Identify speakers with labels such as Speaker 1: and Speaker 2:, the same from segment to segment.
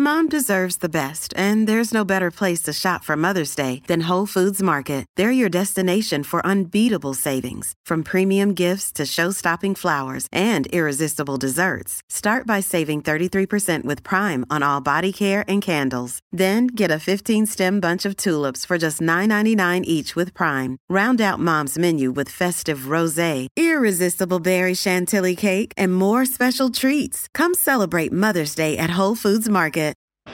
Speaker 1: Mom deserves the best, and there's no better place to shop for Mother's Day than Whole Foods Market. They're your destination for unbeatable savings, from premium gifts to show-stopping flowers and irresistible desserts. Start by saving 33% with Prime on all body care and candles. Then get a 15-stem bunch of tulips for just $9.99 each with Prime. Round out Mom's menu with festive rosé, irresistible berry chantilly cake, and more special treats. Come celebrate Mother's Day at Whole Foods Market.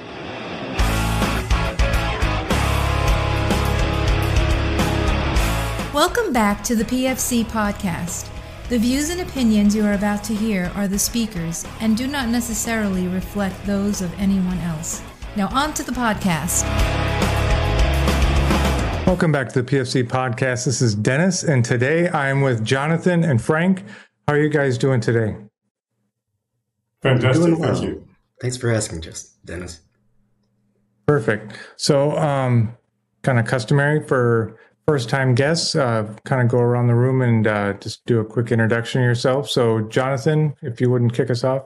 Speaker 2: Welcome back to the PFC podcast. The views and opinions you are about to hear are the speakers and do not necessarily reflect those of anyone else. Now on to the podcast.
Speaker 3: Welcome back to the PFC podcast. This is Dennis, and today I am with Jonathan and Frank. How are you guys doing today?
Speaker 4: Fantastic,
Speaker 5: Doing well.
Speaker 4: thank you.
Speaker 5: Thanks for asking, Dennis.
Speaker 3: Perfect. So, kind of customary for first-time guests, kind of go around the room and just do a quick introduction of yourself. So, Jonathan, if you wouldn't kick us off.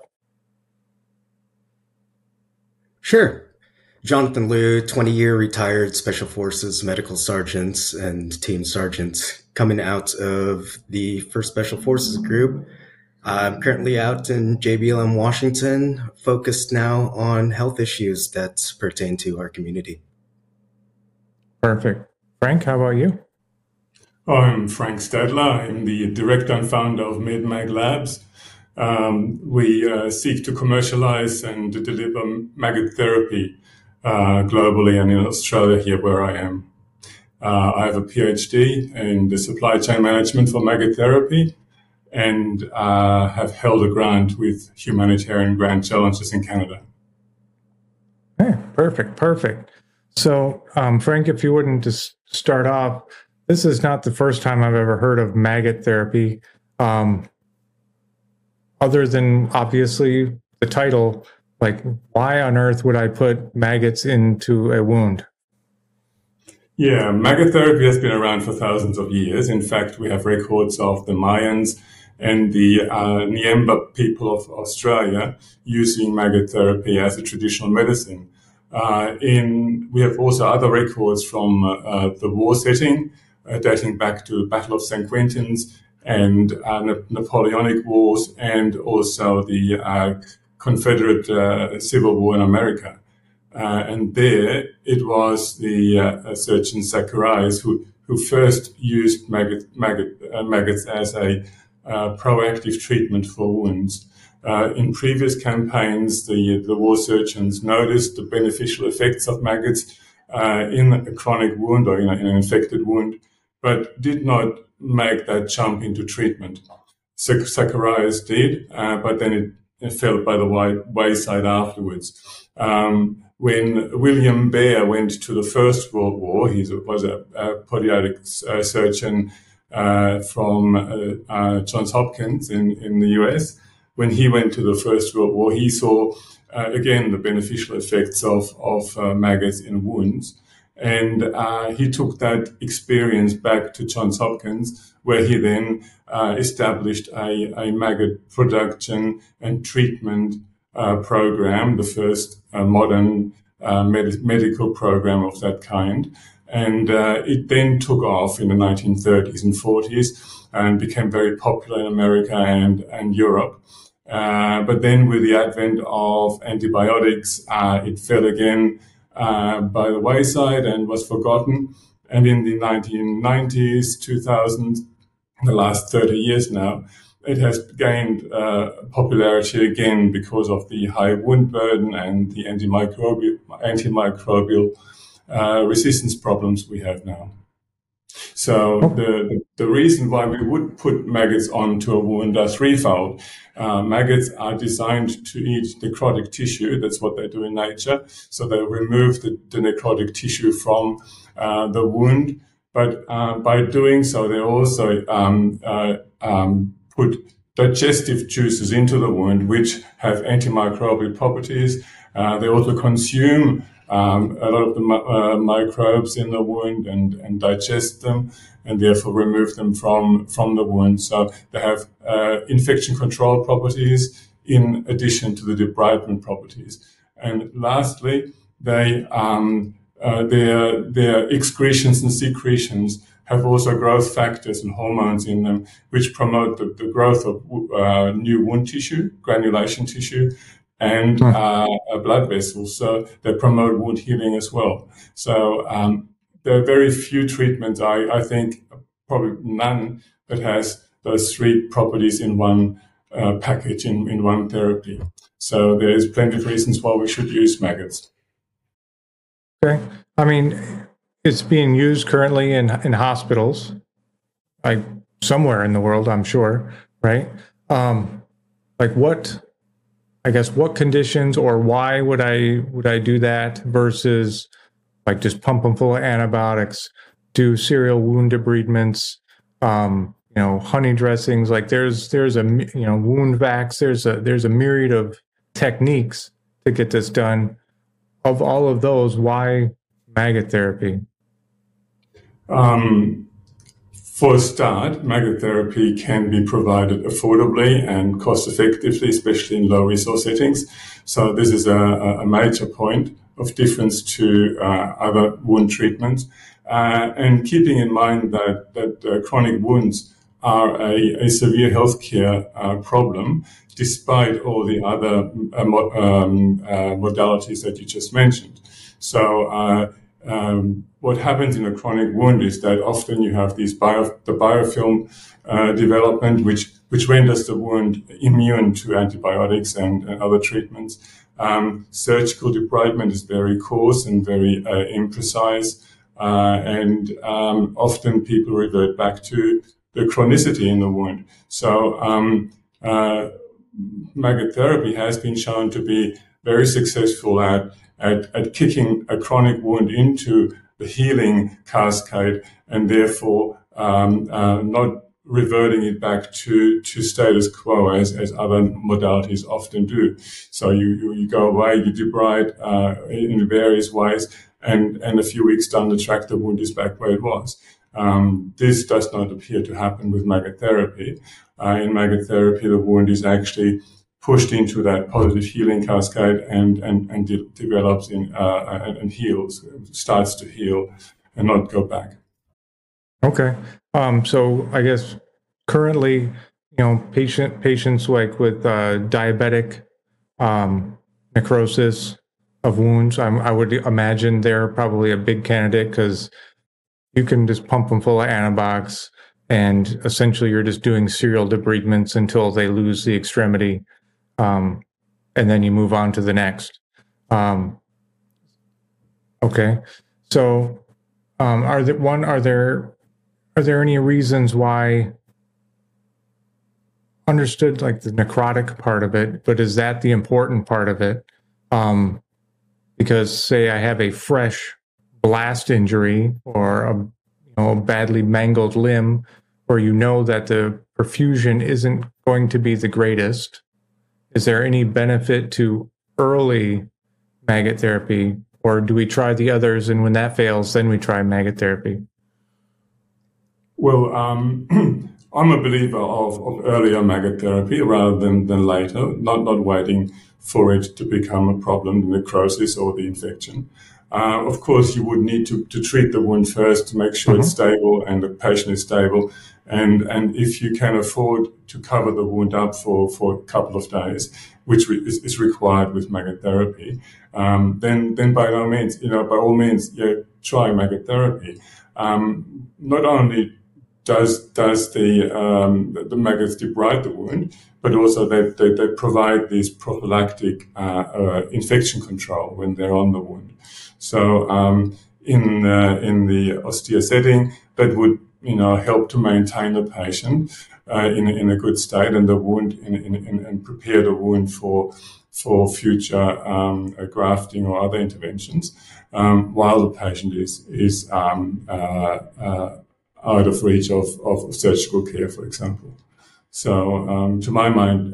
Speaker 5: Sure. Jonathan Liu, 20-year retired Special Forces medical sergeant and team sergeant, coming out of the 1st Special Forces Group. I'm currently out in JBLM, Washington, focused now on health issues that pertain to our community.
Speaker 3: Perfect. Frank, how about you?
Speaker 4: I'm Frank Stadler. I'm the director and founder of MedMag Labs. We seek to commercialize and deliver maggot therapy globally and in Australia, here where I am. I have a PhD in the supply chain management for maggot therapy and have held a grant with Humanitarian Grant Challenges in Canada.
Speaker 3: Okay, perfect. So, Frank, if you wouldn't just start off, this is not the first time I've ever heard of maggot therapy. Other than obviously the title, like, why on earth would I put maggots into a wound?
Speaker 4: Yeah, maggot therapy has been around for thousands of years. In fact, we have records of the Mayans and the Niemba people of Australia using maggot therapy as a traditional medicine. We have also other records from the war setting, dating back to the Battle of St. Quentin's and Napoleonic Wars, and also the Confederate Civil War in America. And there it was the surgeon Zacharias who first used maggots as a proactive treatment for wounds. In previous campaigns, the war surgeons noticed the beneficial effects of maggots in a chronic wound or in an infected wound, but did not make that jump into treatment. Zacharias did, but then it fell by the wayside afterwards. When William Baer went to the First World War, he was a podiatric surgeon from Johns Hopkins in the US. When he went to the First World War, he saw, again, the beneficial effects of maggots in wounds. And he took that experience back to Johns Hopkins, where he then established a maggot production and treatment program, the first modern medical program of that kind. And it then took off in the 1930s and 40s and became very popular in America and Europe. But then with the advent of antibiotics, it fell again by the wayside and was forgotten. And in the 1990s, 2000s, the last 30 years now, it has gained popularity again because of the high wound burden and the antimicrobial resistance problems we have now. So the reason why we would put maggots onto a wound are threefold. Maggots are designed to eat necrotic tissue. That's what they do in nature. So they remove the necrotic tissue from the wound. But by doing so, they also put digestive juices into the wound, which have antimicrobial properties. They also consume a lot of the microbes in the wound and digest them, and therefore remove them from the wound. So they have infection control properties in addition to the debridement properties. And lastly, their excretions and secretions have also growth factors and hormones in them, which promote the growth of new wound tissue, granulation tissue, and blood vessels. So they promote wound healing as well. So there are very few treatments, I think, probably none, that has those three properties in one package, in one therapy. So there's plenty of reasons why we should use maggots.
Speaker 3: Okay. I mean, it's being used currently in hospitals, like somewhere in the world, I'm sure, right? What conditions, or why would I do that versus like just pump them full of antibiotics, do serial wound debridements, honey dressings? Like there's a wound vacs. There's a myriad of techniques to get this done. Of all of those, why maggot therapy?
Speaker 4: For a start, maggot therapy can be provided affordably and cost-effectively, especially in low-resource settings. So this is a major point of difference to other wound treatments. And keeping in mind that chronic wounds are a severe healthcare problem, despite all the other modalities that you just mentioned. So what happens in a chronic wound is that often you have the biofilm development, which renders the wound immune to antibiotics and other treatments. Surgical debridement is very coarse and very imprecise, and often people revert back to the chronicity in the wound. So maggot therapy has been shown to be very successful at kicking a chronic wound into the healing cascade, and therefore not reverting it back to status quo as other modalities often do. So you go away, you debride in various ways, and a few weeks down the track, the wound is back where it was. This does not appear to happen with maggot therapy. In maggot therapy, the wound is actually pushed into that positive healing cascade and develops and heals, starts to heal and not go back.
Speaker 3: Okay. So I guess currently, patients like with diabetic necrosis of wounds, I would imagine they're probably a big candidate, because you can just pump them full of antibiotics, and essentially you're just doing serial debridements until they lose the extremity. And then you move on to the next. Okay. So, are there any reasons why, understood like the necrotic part of it, but is that the important part of it? Because say I have a fresh blast injury or a badly mangled limb, or that the perfusion isn't going to be the greatest, is there any benefit to early maggot therapy, or do we try the others, and when that fails, then we try maggot therapy?
Speaker 4: Well, I'm a believer of earlier maggot therapy rather than later, not waiting for it to become a problem, the necrosis or the infection. Of course, you would need to treat the wound first to make sure it's stable and the patient is stable. And if you can afford to cover the wound up for a couple of days, which is required with maggot therapy, then by all means, try maggot therapy. Not only does the maggots debride the wound, but also they provide this prophylactic infection control when they're on the wound. So in the austere setting, that would help to maintain the patient in a good state, and the wound and prepare the wound for future grafting or other interventions, while the patient is out of reach of surgical care, for example. So to my mind,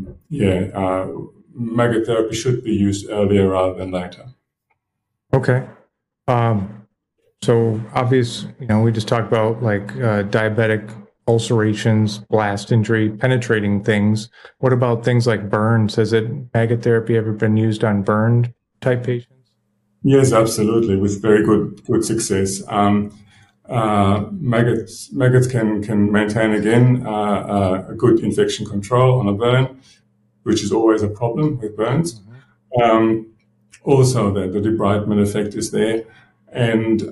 Speaker 4: maggot therapy should be used earlier rather than later.
Speaker 3: Okay. So obvious, we just talked about like diabetic ulcerations, blast injury, penetrating things. What about things like burns? Has maggot therapy ever been used on burned type patients?
Speaker 4: Yes, absolutely, with very good success. Maggots can maintain again a good infection control on a burn, which is always a problem with burns. Also, the debridement effect is there, and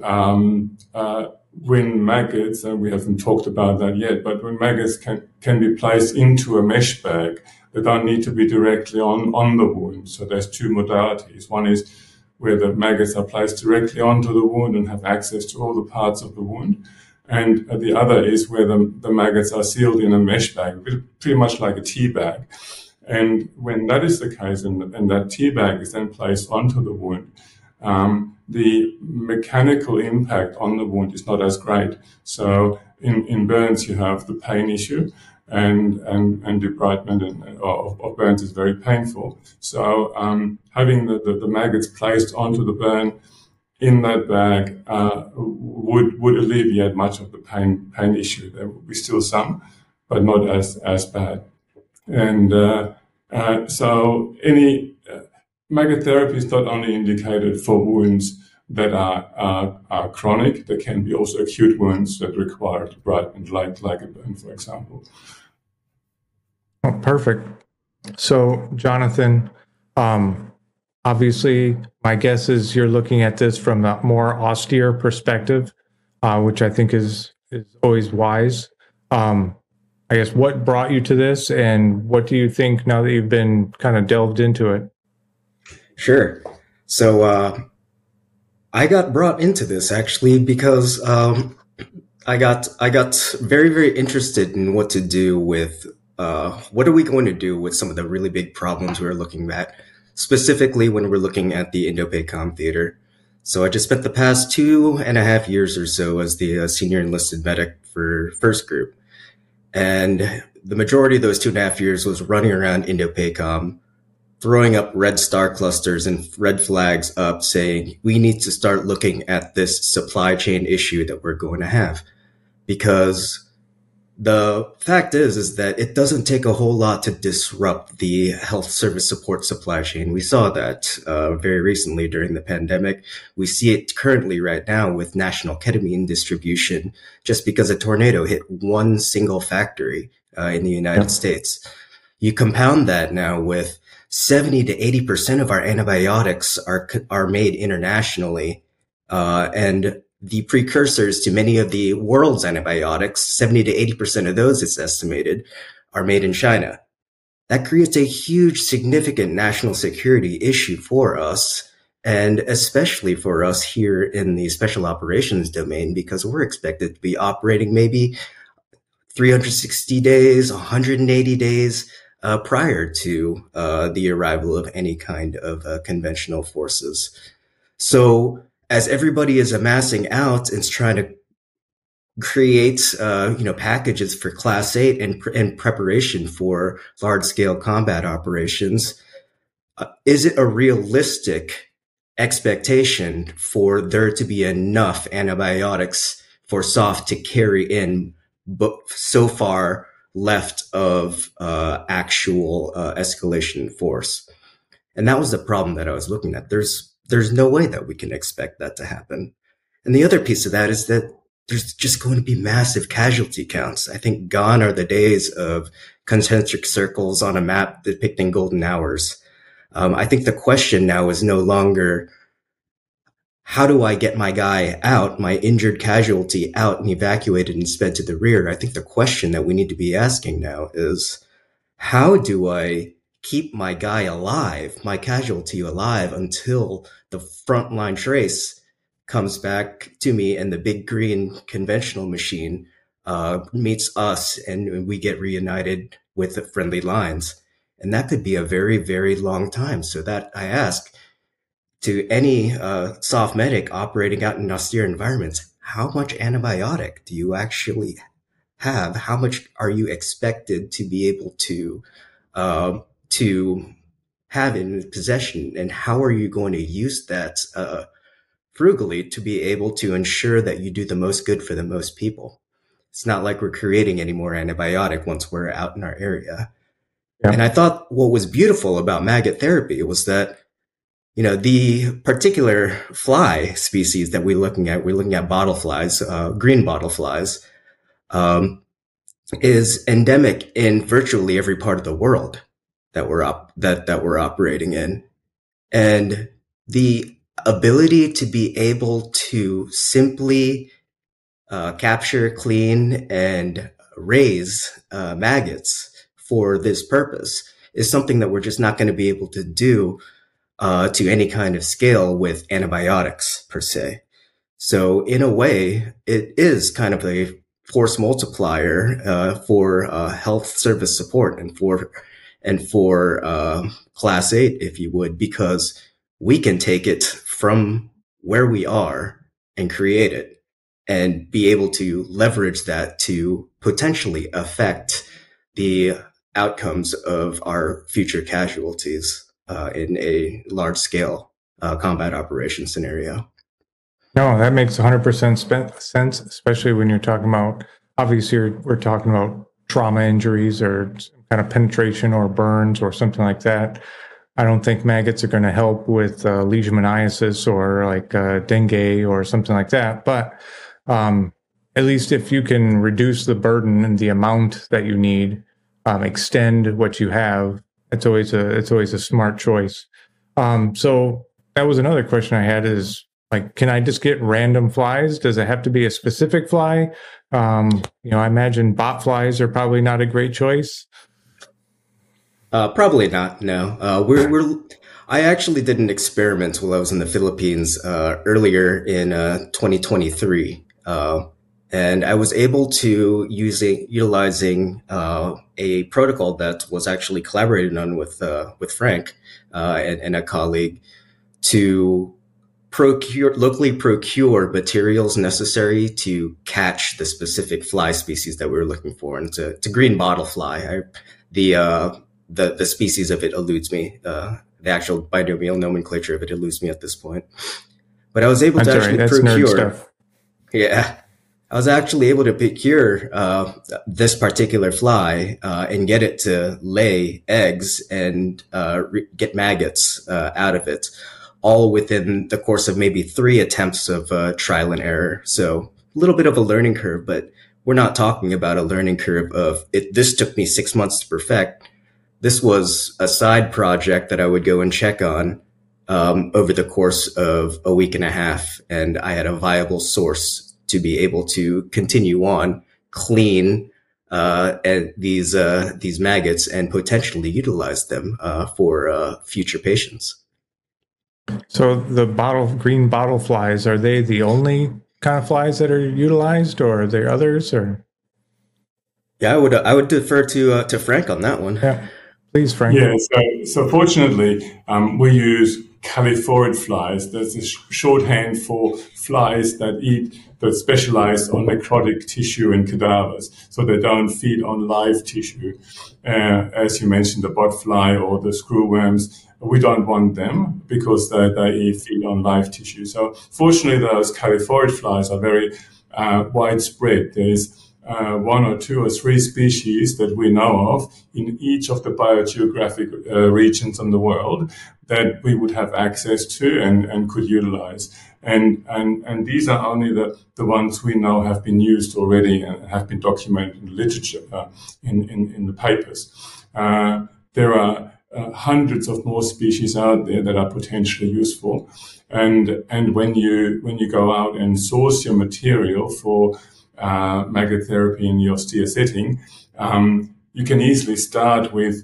Speaker 4: when maggots, and we haven't talked about that yet, but when maggots can be placed into a mesh bag, they don't need to be directly on the wound. So there's two modalities. One is where the maggots are placed directly onto the wound and have access to all the parts of the wound. And the other is where the maggots are sealed in a mesh bag, pretty much like a tea bag. And when that is the case, and that tea bag is then placed onto the wound, the mechanical impact on the wound is not as great. So in burns, you have the pain issue, and debridement of burns is very painful. So having the maggots placed onto the burn in that bag would alleviate much of the pain issue. There will be still some, but not as bad. And so any maggot therapy is not only indicated for wounds that are chronic, there can be also acute wounds that require debridement, like a burn, for example.
Speaker 3: Oh, perfect. So, Jonathan, obviously, my guess is you're looking at this from a more austere perspective, which I think is always wise. I guess what brought you to this, and what do you think now that you've been kind of delved into it?
Speaker 5: Sure. So I got brought into this actually because I got very, very interested in what to do with what are we going to do with some of the really big problems we're looking at, specifically when we're looking at the Indo-PACOM theater. So I just spent the past 2.5 years or so as the senior enlisted medic for First Group. And the majority of those 2.5 years was running around Indo-PACOM, throwing up red star clusters and red flags up saying, we need to start looking at this supply chain issue that we're going to have. Because the fact is that it doesn't take a whole lot to disrupt the health service support supply chain. We saw that very recently during the pandemic. We see it currently right now with national ketamine distribution, just because a tornado hit one single factory in the United States. You compound that now with 70 to 80% of our antibiotics are made internationally, and the precursors to many of the world's antibiotics, 70 to 80% of those, it's estimated, are made in China. That creates a huge, significant national security issue for us, and especially for us here in the special operations domain, because we're expected to be operating maybe 360 days, 180 days prior to the arrival of any kind of conventional forces. So as everybody is amassing out and trying to create, packages for Class 8 and preparation for large-scale combat operations, is it a realistic expectation for there to be enough antibiotics for SOF to carry in so far left of actual escalation in force? And that was the problem that I was looking at. There's no way that we can expect that to happen. And the other piece of that is that there's just going to be massive casualty counts. I think gone are the days of concentric circles on a map depicting golden hours. I think the question now is no longer, how do I get my guy out, my injured casualty out and evacuated and sped to the rear? I think the question that we need to be asking now is, how do I keep my guy alive, my casualty alive, until the frontline trace comes back to me and the big green conventional machine meets us and we get reunited with the friendly lines? And that could be a very, very long time. So that I ask to any soft medic operating out in austere environments, how much antibiotic do you actually have? How much are you expected to be able to have in possession, and how are you going to use that frugally to be able to ensure that you do the most good for the most people? It's not like we're creating any more antibiotic once we're out in our area. Yeah. And I thought what was beautiful about maggot therapy was that The particular fly species that we're looking at bottle flies, green bottle flies, is endemic in virtually every part of the world that we're operating in. And the ability to be able to simply capture, clean, and raise maggots for this purpose is something that we're just not going to be able to do to any kind of scale with antibiotics per se. So in a way, it is kind of a force multiplier for health service support and for Class 8, if you would, because we can take it from where we are and create it and be able to leverage that to potentially affect the outcomes of our future casualties in a large scale combat operation scenario.
Speaker 3: No, that makes 100% sense, especially when you're talking about, obviously we're talking about trauma injuries or some kind of penetration or burns or something like that. I don't think maggots are going to help with leishmaniasis or like dengue or something like that. But at least if you can reduce the burden and the amount that you need, extend what you have, it's always a smart choice. So that was another question I had is, like, can I just get random flies? Does it have to be a specific fly? I imagine bot flies are probably not a great choice.
Speaker 5: Probably not. No. I actually did an experiment while I was in the Philippines earlier in 2023, and I was able to utilizing a protocol that was actually collaborated on with Frank and a colleague to locally procure materials necessary to catch the specific fly species that we were looking for. And it's a green bottle fly. The species of it eludes me. The actual binomial nomenclature of it eludes me at this point. But I was able to actually procure. Yeah. I was actually able to procure this particular fly and get it to lay eggs and get maggots out of it, all within the course of maybe 3 attempts of trial and error. So a little bit of a learning curve, but we're not talking about a learning curve of it. This took me 6 months to perfect. This was a side project that I would go and check on over the course of a week and a half. And I had a viable source to be able to continue on clean and these maggots and potentially utilize them for future patients.
Speaker 3: So the green bottle flies, are they the only kind of flies that are utilized, or are there others? Or
Speaker 5: yeah, I would defer to Frank on that one.
Speaker 3: Yeah, please, Frank.
Speaker 4: Yeah. So fortunately, we use caliphorid flies. That's a shorthand for flies that specialize on necrotic tissue and cadavers. So they don't feed on live tissue. As you mentioned, the bot fly or the screwworms, we don't want them because they feed on live tissue. So fortunately, those caliphorid flies are very widespread. There's 1 or 2 or 3 species that we know of in each of the biogeographic regions in the world that we would have access to and could utilize. And these are only the ones we know have been used already and have been documented in the literature, in the papers. There are hundreds of more species out there that are potentially useful. And when you go out and source your material for maggot therapy in the austere setting, you can easily start with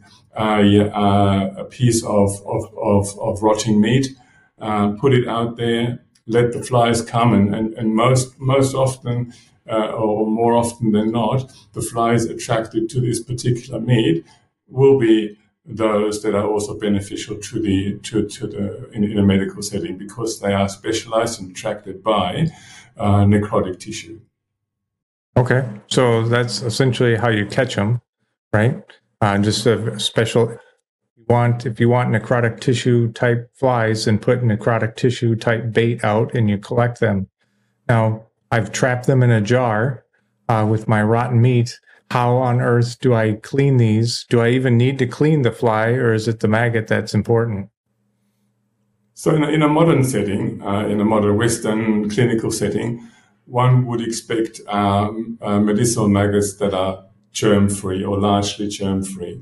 Speaker 4: a piece of rotting meat, put it out there, let the flies come, and most often, or more often than not, the flies attracted to this particular meat will be those that are also beneficial in a medical setting, because they are specialized and attracted by necrotic tissue.
Speaker 3: Okay, so that's essentially how you catch them, right? Just a special. If you want necrotic tissue type flies, then put necrotic tissue type bait out, and you collect them. Now, I've trapped them in a jar with my rotten meat. How on earth do I clean these? Do I even need to clean the fly, or is it the maggot that's important?
Speaker 4: So in a modern setting, in a modern Western clinical setting, one would expect medicinal maggots that are germ-free or largely germ-free.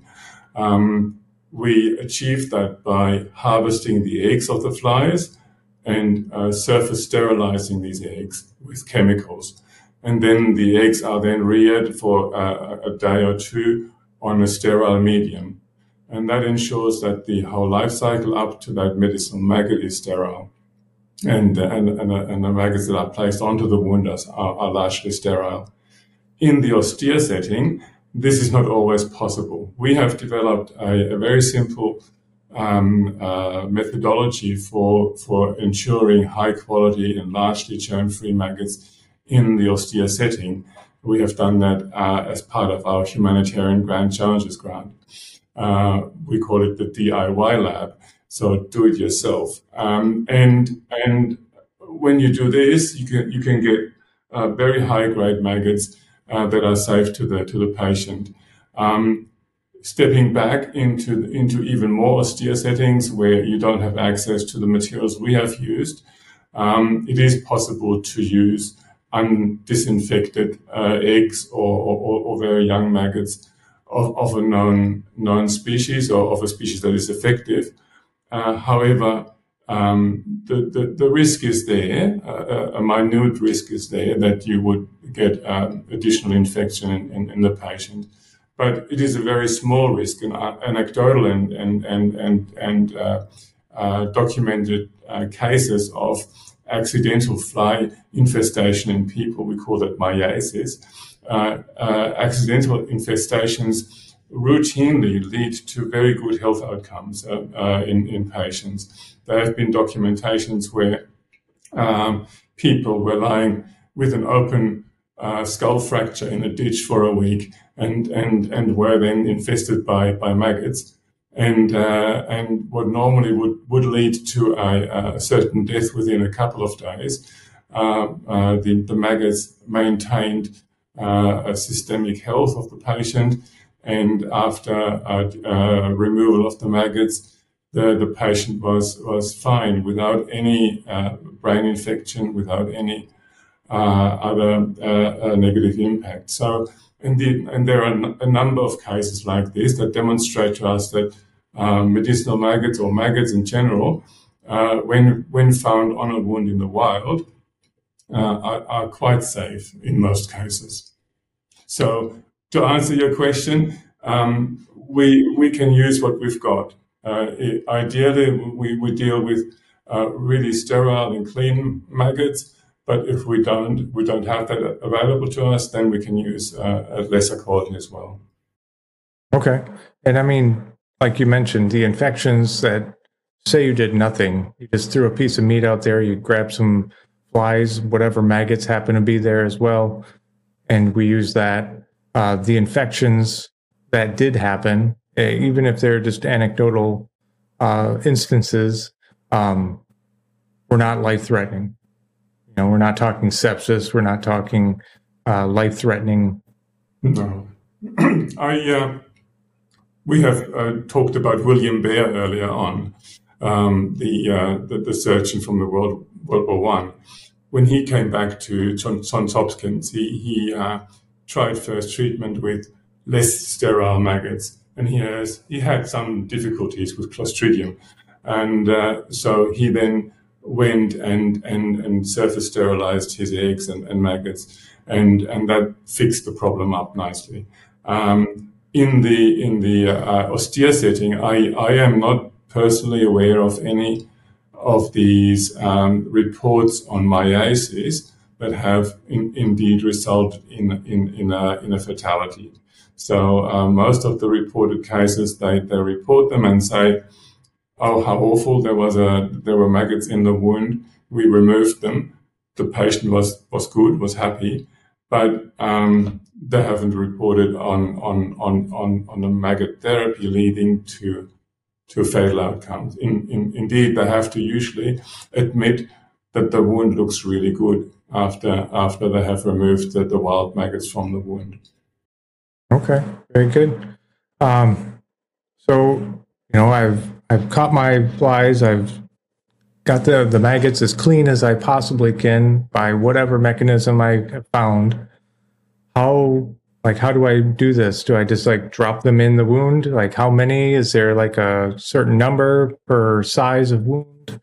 Speaker 4: We achieve that by harvesting the eggs of the flies and surface sterilizing these eggs with chemicals. And then the eggs are then reared for a day or two on a sterile medium. And that ensures that the whole life cycle up to that medicinal maggot is sterile. And the maggots that are placed onto the wound are largely sterile. In the austere setting, this is not always possible. We have developed a very simple methodology for ensuring high quality and largely germ-free maggots in the austere setting. We have done that as part of our Humanitarian Grand Challenges grant. We call it the DIY lab, so do it yourself. And when you do this, you can get very high grade maggots that are safe to the patient. Stepping back into even more austere settings where you don't have access to the materials we have used, it is possible to use undisinfected eggs or very young maggots of a known species or of a species that is effective. However, the risk is there, a minute risk is there that you would get additional infection in the patient. But it is a very small risk, and anecdotal and documented cases of accidental fly infestation in people. We call that myiasis. Accidental infestations routinely lead to very good health outcomes in patients. There have been documentations where people were lying with an open skull fracture in a ditch for a week and were then infested by maggots. And what normally would lead to a certain death within a couple of days, the maggots maintained a systemic health of the patient, and after removal of the maggots, the patient was fine without any brain infection, without any other negative impact. So, and there are a number of cases like this that demonstrate to us that medicinal maggots or maggots in general, when found on a wound in the wild, are quite safe in most cases. So, to answer your question, we can use what we've got. Ideally, we deal with really sterile and clean maggots. But if we don't have that available to us, then we can use a lesser quality as well.
Speaker 3: Okay. And I mean, like you mentioned, the infections that, say you did nothing, you just threw a piece of meat out there, you grab some flies, whatever maggots happen to be there as well, and we use that. The infections that did happen, even if they're just anecdotal instances, were not life-threatening. You know, we're not talking sepsis. We're not talking life-threatening.
Speaker 4: No. We have talked about William Baer earlier on, the surgeon from the World War I. When he came back to Johns Hopkins, he tried first treatment with less sterile maggots, and he had some difficulties with Clostridium, and so he then went and surface sterilized his eggs and maggots, and that fixed the problem up nicely. In the austere setting, I am not personally aware of any of these reports on myiasis that have indeed resulted in a fatality. So most of the reported cases, they report them and say, "Oh, how awful! There were maggots in the wound. We removed them. The patient was good, was happy, but they haven't reported on the maggot therapy leading to fatal outcomes. Indeed, they have to usually admit that the wound looks really good after they have removed the wild maggots from the wound."
Speaker 3: Okay, very good. So, I've caught my flies. I've got the maggots as clean as I possibly can by whatever mechanism I have found. How do I do this? Do I just drop them in the wound? How many? Is there a certain number per size of wound?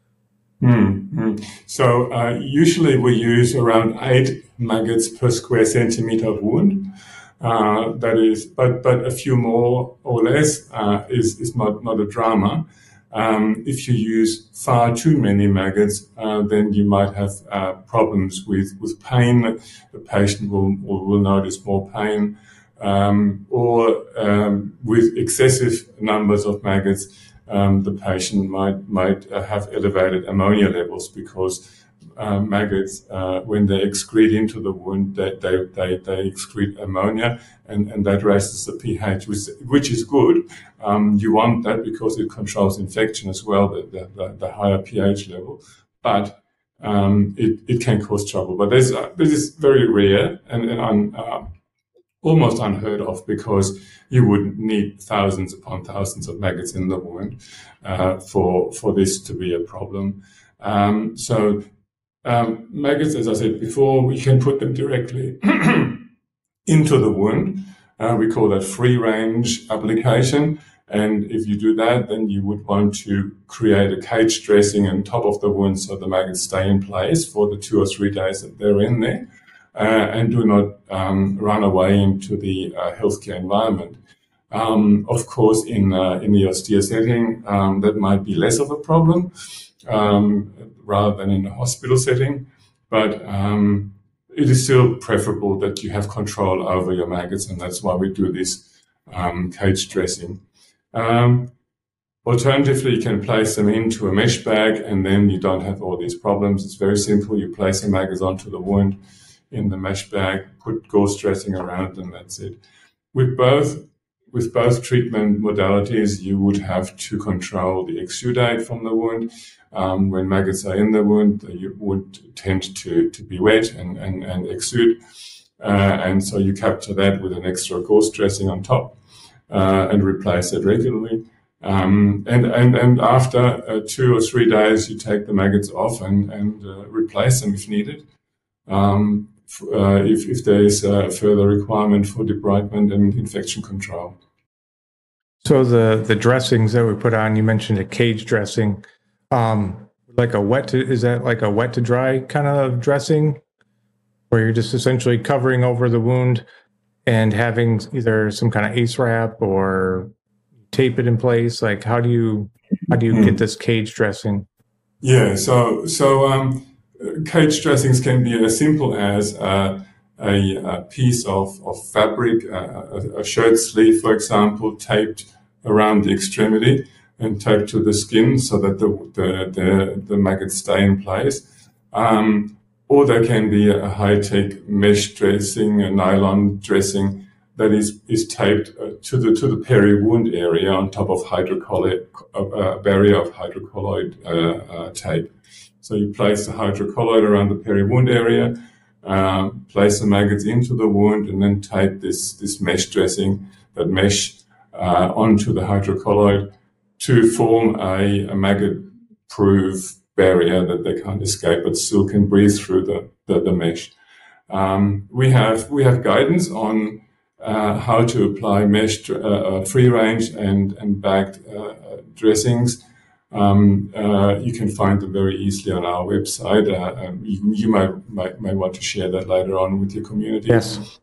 Speaker 4: So usually we use around 8 maggots per square centimeter of wound. That is, but a few more or less is not a drama. If you use far too many maggots, then you might have problems with pain. The patient will notice more pain, or with excessive numbers of maggots, the patient might have elevated ammonia levels, because maggots, when they excrete into the wound, they excrete ammonia, and that raises the pH, which is good. You want that because it controls infection as well, the higher pH level. But it can cause trouble. But this is very rare and almost unheard of, because you would need thousands upon thousands of maggots in the wound for this to be a problem. Maggots, as I said before, we can put them directly into the wound. We call that free-range application. And if you do that, then you would want to create a cage dressing on top of the wound so the maggots stay in place for the 2 or 3 days that they're in there, and do not run away into the healthcare environment. Of course, in the austere setting, that might be less of a problem rather than in a hospital setting, but it is still preferable that you have control over your maggots, and that's why we do this cage dressing. Alternatively, you can place them into a mesh bag, and then you don't have all these problems. It's very simple. You place the maggots onto the wound in the mesh bag, put gauze dressing around it, and that's it. With both treatment modalities, you would have to control the exudate from the wound. When maggots are in the wound, you would tend to be wet and exude. And so you capture that with an extra gauze dressing on top, and replace it regularly. And after 2 or 3 days, you take the maggots off and replace them if needed. If there is a further requirement for debridement and infection control.
Speaker 3: So the dressings that we put on, you mentioned a cage dressing, is that like a wet to dry kind of dressing, where you're just essentially covering over the wound and having either some kind of ACE wrap or tape it in place? How do you get this cage dressing?
Speaker 4: Yeah, so cage dressings can be as simple as a piece of fabric, a shirt sleeve, for example, taped around the extremity and taped to the skin so that the maggots stay in place. Or there can be a high-tech mesh dressing, a nylon dressing that is taped to the peri-wound area on top of a barrier of hydrocolloid tape. So you place the hydrocolloid around the peri-wound area, place the maggots into the wound, and then tape this mesh dressing, that mesh, onto the hydrocolloid to form a maggot-proof barrier that they can't escape, but still can breathe through the mesh. We have guidance on how to apply mesh, free-range and bagged dressings. You can find them very easily on our website. You might want to share that later on with your community.
Speaker 3: Yes.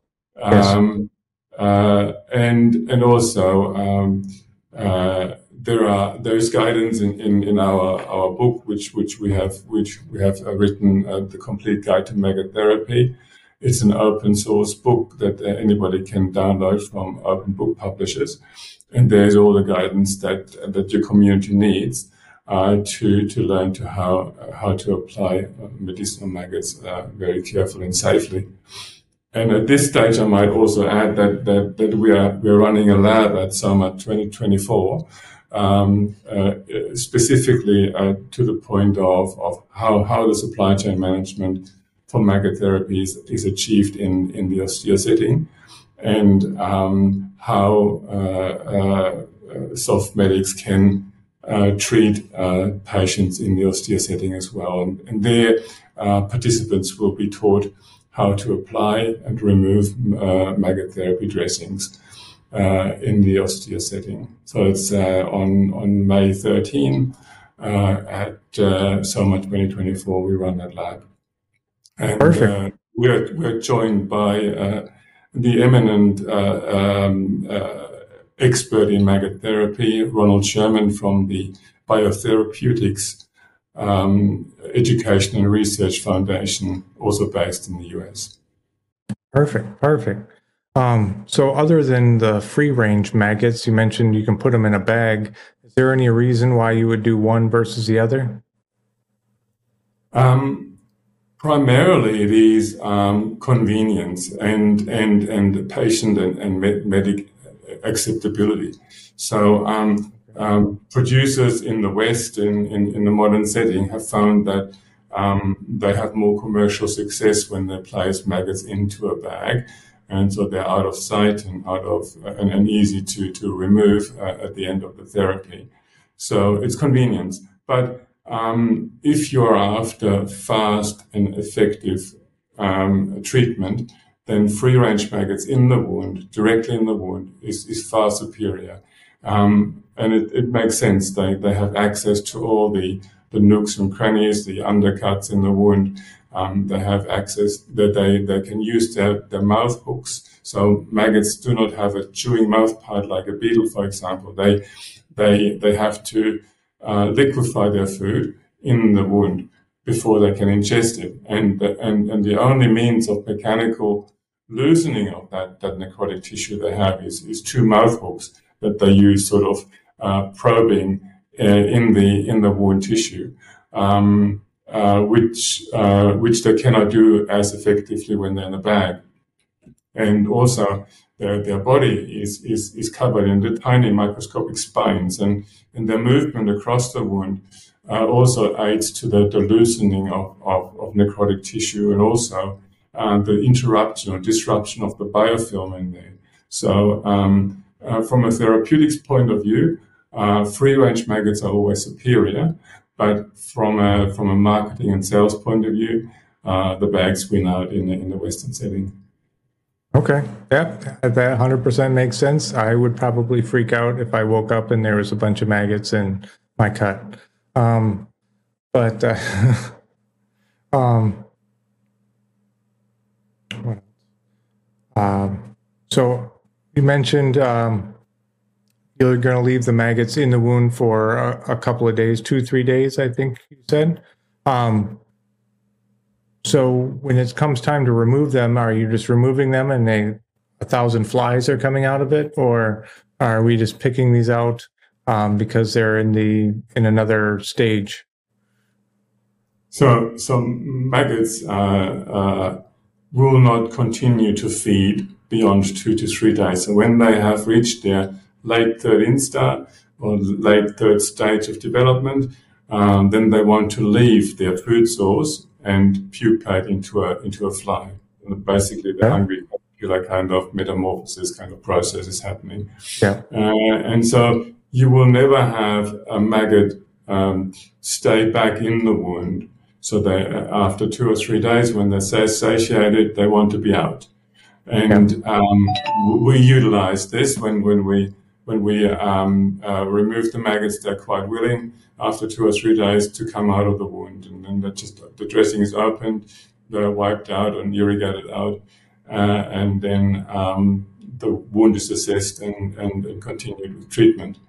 Speaker 4: And also there's guidance in our book which we have written, the Complete Guide to Maggot Therapy. It's an open source book that anybody can download from open book publishers, and there's all the guidance that your community needs to learn how to apply medicinal maggots very carefully and safely. And at this stage, I might also add that we're running a lab at SOMA 2024, specifically to the point of how the supply chain management for maggot therapy is achieved in the austere setting, and how soft medics can treat patients in the austere setting as well. And there, participants will be taught how to apply and remove maggot therapy dressings in the austere setting. So it's on May 13 at SOMA 2024. We run that lab. And
Speaker 3: Perfect.
Speaker 4: We're joined by the eminent expert in maggot therapy, Ronald Sherman from the Biotherapeutics Education and Research Foundation, also based in the US.
Speaker 3: Perfect. So other than the free-range maggots, you mentioned you can put them in a bag. Is there any reason why you would do one versus the other?
Speaker 4: Primarily, it is convenience and patient and medic acceptability. So producers in the West, in the modern setting, have found that they have more commercial success when they place maggots into a bag, and so they're out of sight and and easy to remove at the end of the therapy. So it's convenience, but if you're after fast and effective treatment, then free-range maggots in the wound, directly in the wound, is far superior. And it makes sense. They have access to all the nooks and crannies, the undercuts in the wound. They have access that they can use their mouth hooks. So maggots do not have a chewing mouth part like a beetle, for example. They have to liquefy their food in the wound before they can ingest it. And the only means of mechanical loosening of that necrotic tissue they have is two mouth hooks that they use, sort of probing in the wound tissue, which they cannot do as effectively when they're in a bag. And also, their body is covered in the tiny microscopic spines, and their movement across the wound also aids to the loosening of necrotic tissue, and also the interruption or disruption of the biofilm in there. So from a therapeutics point of view, free-range maggots are always superior, but from a marketing and sales point of view, the bags win out in the Western setting.
Speaker 3: Okay. Yeah, that 100% makes sense. I would probably freak out if I woke up and there was a bunch of maggots in my cut. So you mentioned you're going to leave the maggots in the wound for a couple of days, 2-3 days, I think you said. So when it comes time to remove them, are you just removing them and 1,000 flies are coming out of it, or are we just picking these out because they're in another stage?
Speaker 4: So maggots will not continue to feed beyond 2 to 3 days. So when they have reached their late third instar or late third stage of development, then they want to leave their food source and pupate into a fly. And basically, the hungry kind of metamorphosis kind of process is happening.
Speaker 3: Yeah.
Speaker 4: And so you will never have a maggot stay back in the wound. So they, after 2 or 3 days, when they're satiated, they want to be out. And we utilize this when we remove the maggots. They're quite willing after 2 or 3 days to come out of the wound, and then the dressing is opened, they're wiped out and irrigated out, and then the wound is assessed and continued with treatment.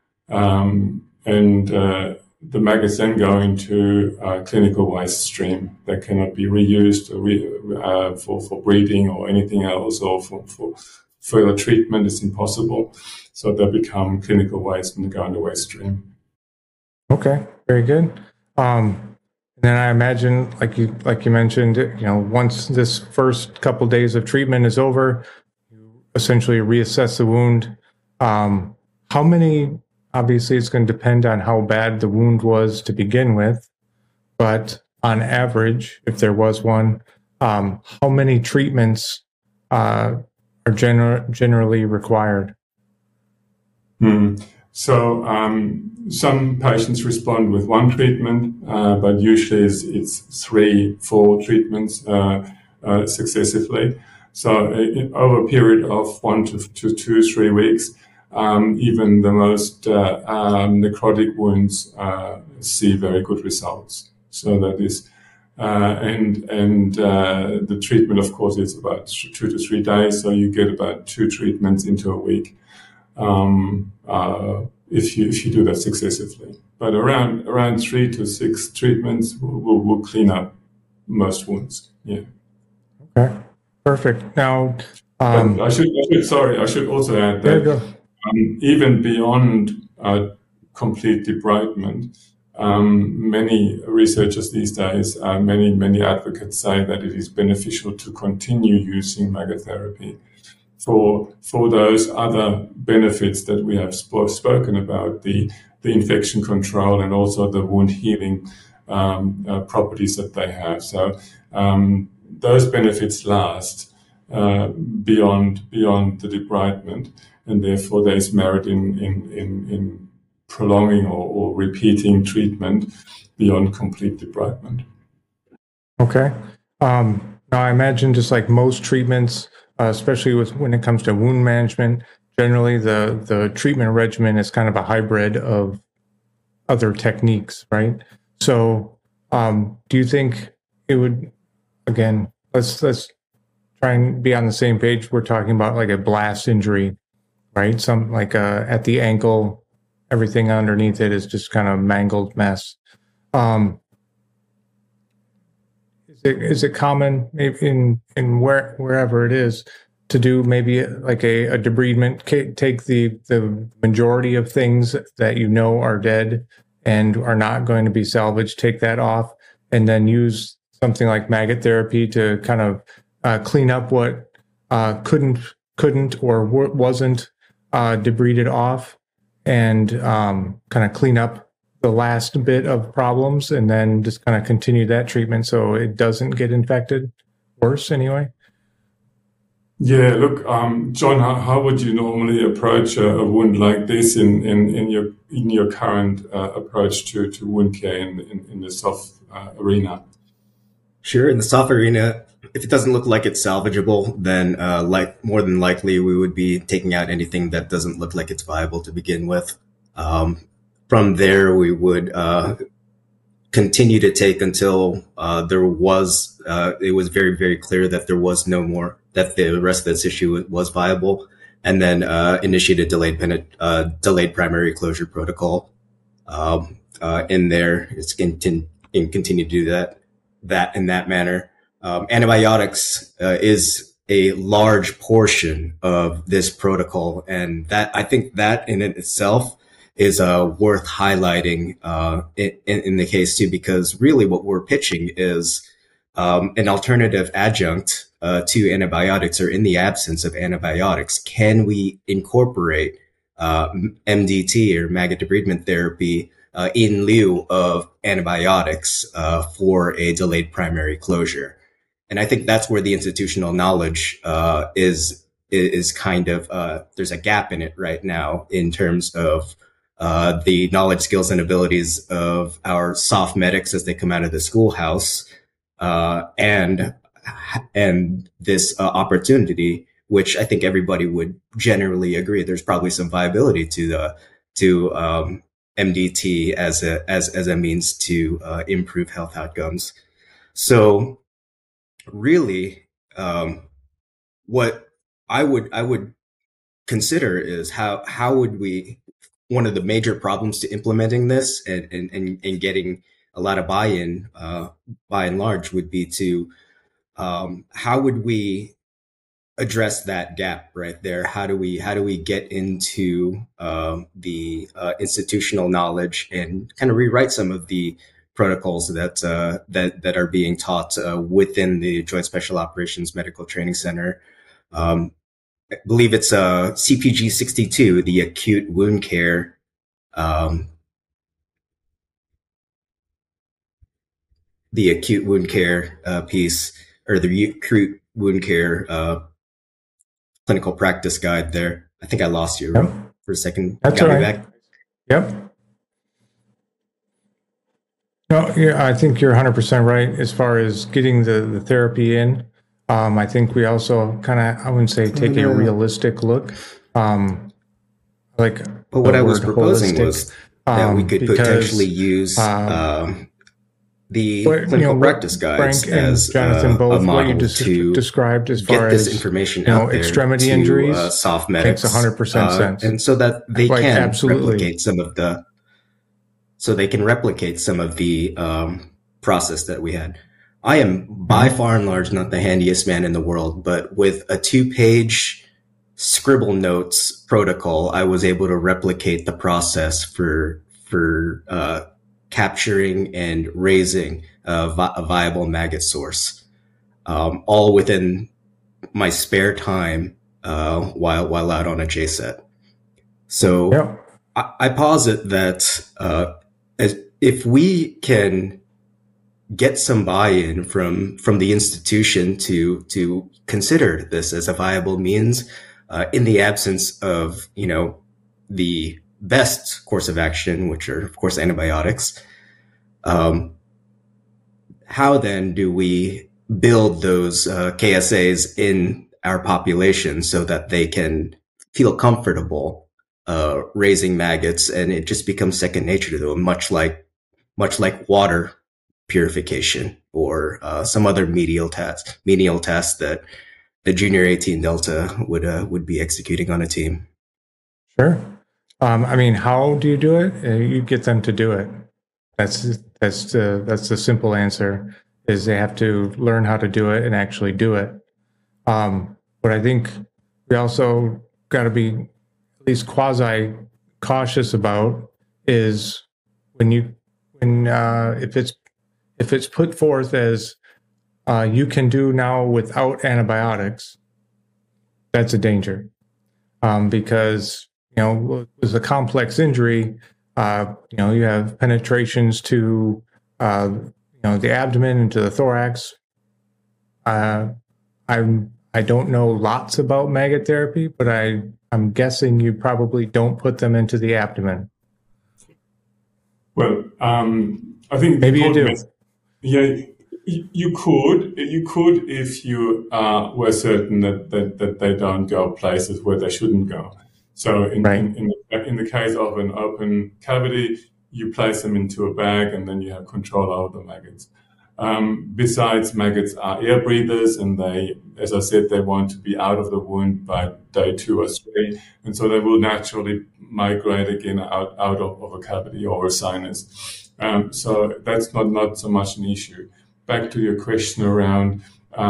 Speaker 4: The maggots then go into a clinical waste stream that cannot be reused for breeding or anything else, or for further treatment. It's impossible. So they become clinical waste and they go in the waste stream.
Speaker 3: Okay, very good. And then I imagine, like you mentioned, once this first couple of days of treatment is over, you essentially reassess the wound. How many? Obviously, it's going to depend on how bad the wound was to begin with, but on average, if there was one, how many treatments are generally required?
Speaker 4: So some patients respond with one treatment, but usually it's 3-4 treatments successively. So over a period of 1 to 2-3 weeks, even the most necrotic wounds see very good results. So that is, the treatment, of course, is about 2 to 3 days. So you get about 2 treatments into a week. If you do that successively, but around 3 to 6 treatments will clean up most wounds. Yeah.
Speaker 3: Okay. Perfect. Now,
Speaker 4: I should also add that even beyond complete debridement, many researchers these days, many advocates say that it is beneficial to continue using magotherapy for those other benefits that we have spoken about, the infection control and also the wound healing properties that they have. So those benefits last beyond the debridement, and therefore there is merit in prolonging or repeating treatment beyond complete debridement.
Speaker 3: Okay. Now I imagine just like most treatments, especially when it comes to wound management, generally the treatment regimen is kind of a hybrid of other techniques, right? So do you think it would, again, let's try and be on the same page. We're talking about like a blast injury, right? Some like at the ankle, everything underneath it is just kind of mangled mess. Is it common in wherever it is to do maybe like a debridement, take the majority of things that you know are dead and are not going to be salvaged, take that off, and then use something like maggot therapy to kind of clean up what couldn't or wasn't debrided off, and kind of clean up the last bit of problems, and then just kind of continue that treatment so it doesn't get infected worse anyway?
Speaker 4: Yeah, look, John, how would you normally approach a wound like this in your current approach to wound care in the soft arena?
Speaker 5: Sure, in the soft arena, if it doesn't look like it's salvageable, then more than likely we would be taking out anything that doesn't look like it's viable to begin with. From there, we would continue to take until it was very, very clear that there was no more, that the rest of this issue was viable, and then initiate a delayed primary closure protocol. In there, it's continue to do that in that manner. Antibiotics is a large portion of this protocol, and that I think that in itself is worth highlighting in the case too, because really what we're pitching is an alternative adjunct to antibiotics, or in the absence of antibiotics, can we incorporate MDT or maggot debridement therapy in lieu of antibiotics for a delayed primary closure? And I think that's where the institutional knowledge is kind of there's a gap in it right now in terms of the knowledge, skills, and abilities of our soft medics as they come out of the schoolhouse, and this opportunity, which I think everybody would generally agree there's probably some viability to MDT as a means to improve health outcomes. So really, what I would consider is how would we, one of the major problems to implementing this and getting a lot of buy-in, by and large, would be to how would we address that gap right there? How do we get into the institutional knowledge and kind of rewrite some of the protocols that are being taught within the Joint Special Operations Medical Training Center? I believe it's CPG 62, the acute wound care piece, or the acute wound care clinical practice guide there. I think I lost you for a second.
Speaker 3: That's all right. Yep. No, yeah, I think you're 100% right as far as getting the therapy in. I think we also kind of, I wouldn't say take a realistic look. Like
Speaker 5: But what I was
Speaker 3: word
Speaker 5: proposing
Speaker 3: holistic,
Speaker 5: was that we could
Speaker 3: because
Speaker 5: potentially use the
Speaker 3: what,
Speaker 5: clinical practice guides
Speaker 3: Frank and
Speaker 5: as
Speaker 3: Jonathan
Speaker 5: a
Speaker 3: both what you
Speaker 5: model to
Speaker 3: described as far
Speaker 5: get this
Speaker 3: as
Speaker 5: information out there
Speaker 3: extremity
Speaker 5: to
Speaker 3: injuries
Speaker 5: soft
Speaker 3: makes
Speaker 5: medics,
Speaker 3: 100% sense.
Speaker 5: and so that they
Speaker 3: Like,
Speaker 5: can
Speaker 3: absolutely.
Speaker 5: replicate some of the process that we had. I am by far and large not the handiest man in the world, but with a 2-page scribble notes protocol, I was able to replicate the process for capturing and raising a viable maggot source, all within my spare time while out on a JSET. So
Speaker 3: Yep.
Speaker 5: I posit that if we can get some buy-in from the institution to consider this as a viable means, in the absence of the best course of action, which are of course antibiotics, how then do we build those KSAs in our population so that they can feel comfortable raising maggots, and it just becomes second nature to them, much like water purification or some other menial task that the junior 18 Delta would be executing on a team.
Speaker 3: Sure. I mean, how do you do it? You get them to do it. That's the simple answer. Is they have to learn how to do it and actually do it. But I think we also got to be at least quasi cautious about is if it's put forth as you can do now without antibiotics, that's a danger, because with a complex injury, you have penetrations to the abdomen and to the thorax. I don't know lots about maggot therapy, but I'm guessing you probably don't put them into the abdomen.
Speaker 4: Well, I think
Speaker 3: maybe you do.
Speaker 4: Yeah, you could if you were certain that they don't go places where they shouldn't go. So in the case of an open cavity, you place them into a bag and then you have control over the maggots. Besides, maggots are air breathers, and they, as I said, they want to be out of the wound by day 2 or 3, and so they will naturally migrate again out of a cavity or a sinus. So that's not so much an issue. Back to your question around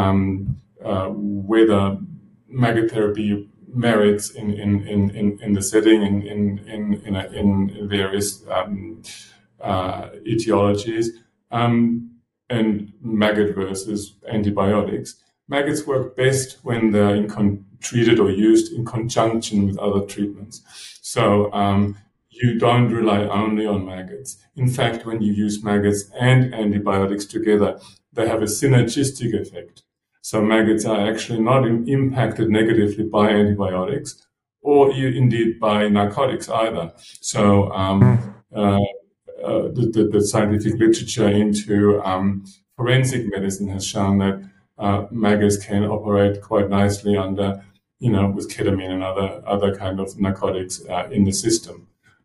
Speaker 4: whether maggot therapy merits in the setting in various etiologies. And maggot versus antibiotics. Maggots work best when they're treated or used in conjunction with other treatments. So you don't rely only on maggots. In fact, when you use maggots and antibiotics together, they have a synergistic effect. So maggots are actually not impacted negatively by antibiotics or indeed by narcotics either. So the scientific literature into forensic medicine has shown that maggots can operate quite nicely under, with ketamine and other kind of narcotics in the system.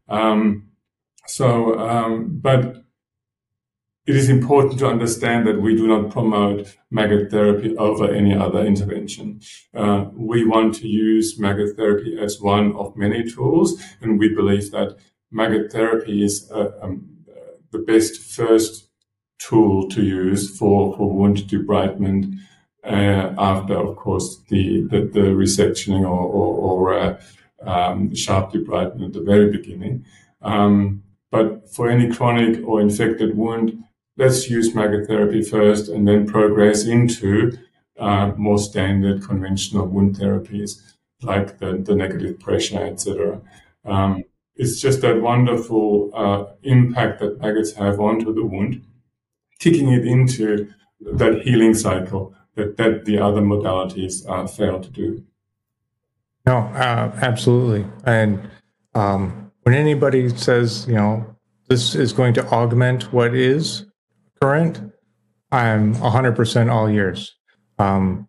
Speaker 4: But it is important to understand that we do not promote maggot therapy over any other intervention. We want to use maggot therapy as one of many tools, and we believe that maggot therapy is the best first tool to use for wound debridement after, of course, the resectioning or sharp debridement at the very beginning. But for any chronic or infected wound, let's use maggot therapy first and then progress into more standard conventional wound therapies like the negative pressure, etc. It's just that wonderful impact that maggots have onto the wound, kicking it into that healing cycle that the other modalities fail to do.
Speaker 3: No, absolutely. And when anybody says, this is going to augment what is current, I'm 100% all ears. And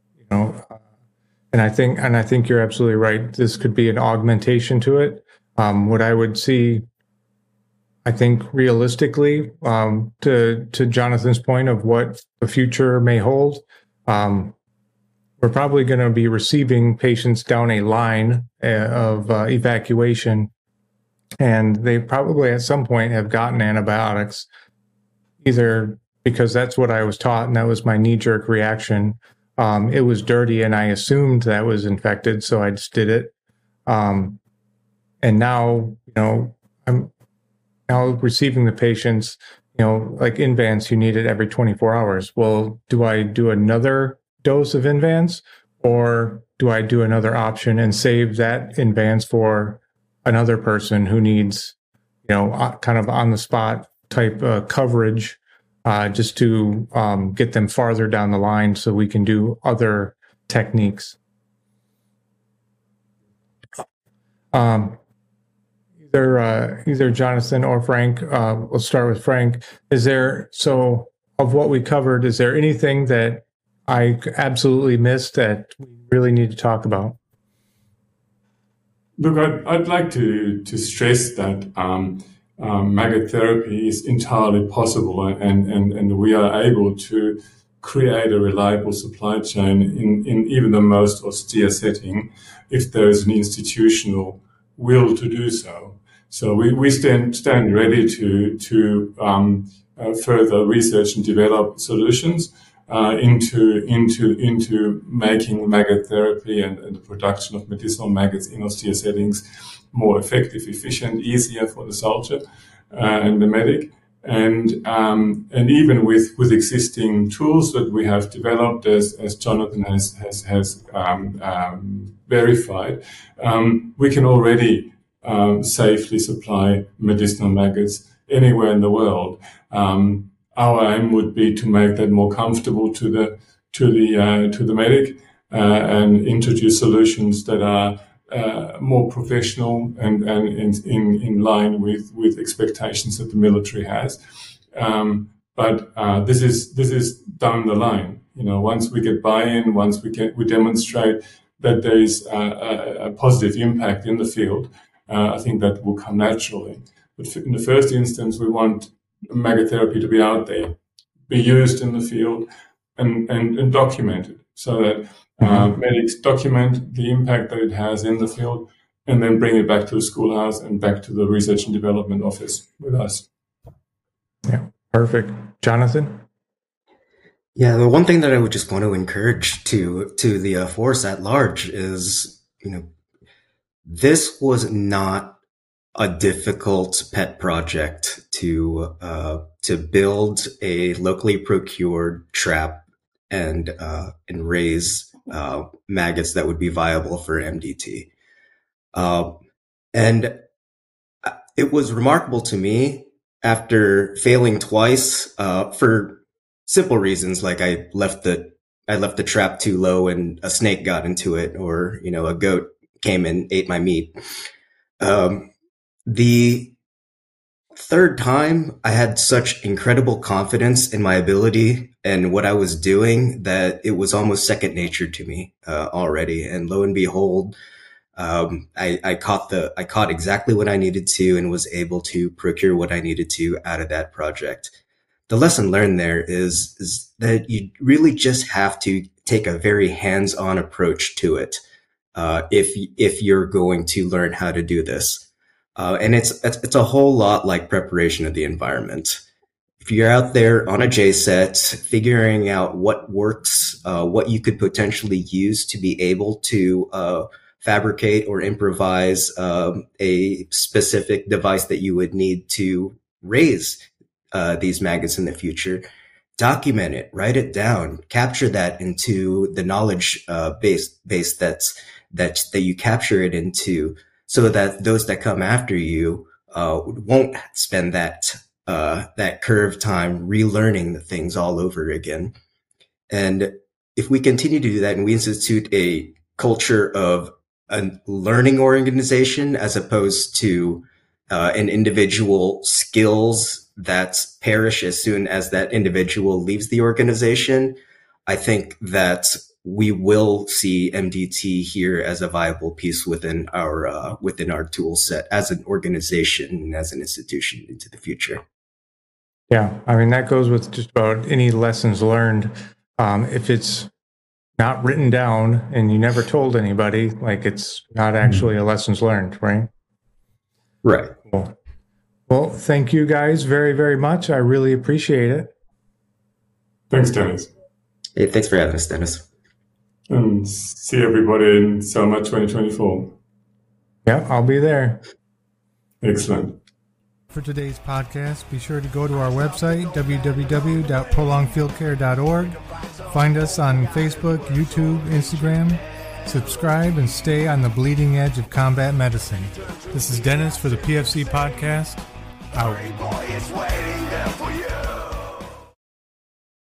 Speaker 3: I think you're absolutely right. This could be an augmentation to it. What I would see, I think realistically, to Jonathan's point of what the future may hold, we're probably going to be receiving patients down a line of evacuation, and they probably at some point have gotten antibiotics, either because that's what I was taught and that was my knee-jerk reaction. It was dirty and I assumed that was infected, so I just did it. And now, I'm now receiving the patients, like Invance, you need it every 24 hours. Well, do I do another dose of Invance, or do I do another option and save that Invance for another person who needs, kind of on the spot type coverage, just to get them farther down the line so we can do other techniques. Either Jonathan or Frank, we'll start with Frank. Of what we covered, is there anything that I absolutely missed that we really need to talk about?
Speaker 4: Look, I'd like to stress that maggot therapy is entirely possible, and we are able to create a reliable supply chain in even the most austere setting if there is an institutional will to do so. So we stand ready to further research and develop solutions into making maggot therapy and the production of medicinal maggots in austere settings more effective, efficient, easier for the soldier and the medic, and even with existing tools that we have developed, as Jonathan has verified, we can already safely supply medicinal maggots anywhere in the world. Our aim would be to make that more comfortable to the medic and introduce solutions that are more professional and in line with expectations that the military has. But this is down the line. Once we get buy-in, once we demonstrate that there is a positive impact in the field, I think that will come naturally. But in the first instance, we want maggot therapy to be out there, be used in the field, and documented, so that medics document the impact that it has in the field, and then bring it back to the schoolhouse and back to the research and development office with us.
Speaker 3: Yeah, perfect. Jonathan?
Speaker 5: Yeah, the one thing that I would just want to encourage to the force at large is, this was not a difficult pet project to build a locally procured trap and raise maggots that would be viable for MDT. And it was remarkable to me, after failing twice for simple reasons, like I left the trap too low and a snake got into it, or a goat came and ate my meat. The third time, I had such incredible confidence in my ability and what I was doing that it was almost second nature to me already. And lo and behold, I caught exactly what I needed to and was able to procure what I needed to out of that project. The lesson learned there is that you really just have to take a very hands-on approach to it if you're going to learn how to do this. And it's a whole lot like preparation of the environment. If you're out there on a JSET, figuring out what works, what you could potentially use to be able to fabricate or improvise a specific device that you would need to raise these maggots in the future, document it, write it down, capture that into the knowledge base that you capture it into, so that those that come after you won't spend that curve time relearning the things all over again. And if we continue to do that and we institute a culture of a learning organization as opposed to an individual skills that perish as soon as that individual leaves the organization, I think that we will see MDT here as a viable piece within our tool set as an organization and as an institution into the future.
Speaker 3: Yeah, I mean, that goes with just about any lessons learned. If it's not written down and you never told anybody, like, it's not actually a lessons learned, right?
Speaker 5: Right.
Speaker 3: Cool. Well, thank you guys very, very much. I really appreciate it.
Speaker 4: Thanks, Dennis.
Speaker 5: Hey, thanks for having us, Dennis.
Speaker 4: And see everybody in summer 2024.
Speaker 3: Yeah, I'll be there.
Speaker 4: Excellent.
Speaker 6: For today's podcast, be sure to go to our website, www.prolongfieldcare.org. Find us on Facebook, YouTube, Instagram. Subscribe and stay on the bleeding edge of combat medicine. This is Dennis for the PFC Podcast. Out.